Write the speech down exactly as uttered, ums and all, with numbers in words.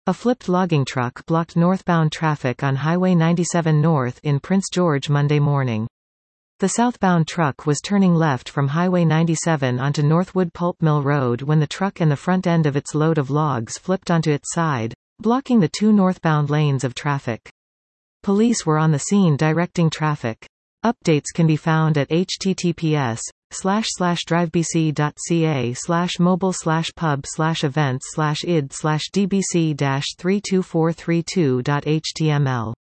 A flipped logging truck blocked northbound traffic on Highway ninety-seven North in Prince George Monday morning. The southbound truck was turning left from Highway ninety-seven onto Northwood Pulp Mill Road when the truck and the front end of its load of logs flipped onto its side, blocking the two northbound lanes of traffic. Police were on the scene directing traffic. Updates can be found at https slash slash drivebc.ca slash mobile slash pub slash events slash id slash dbc dash three two four three two dot html.